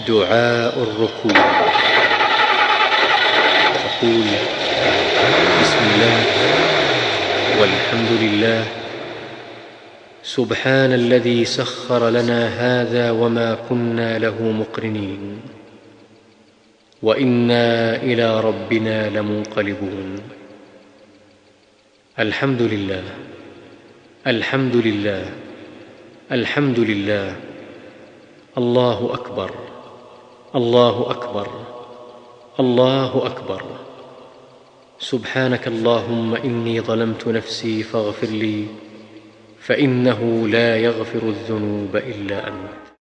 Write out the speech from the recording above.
دعاء الركوع. تقول: بسم الله والحمد لله، سبحان الذي سخر لنا هذا وما كنا له مقرنين، وإنا إلى ربنا لمنقلبون. الحمد لله، الحمد لله، الحمد لله. الله أكبر، الله أكبر، الله أكبر. سبحانك اللهم إني ظلمت نفسي فاغفر لي، فإنه لا يغفر الذنوب إلا أنت.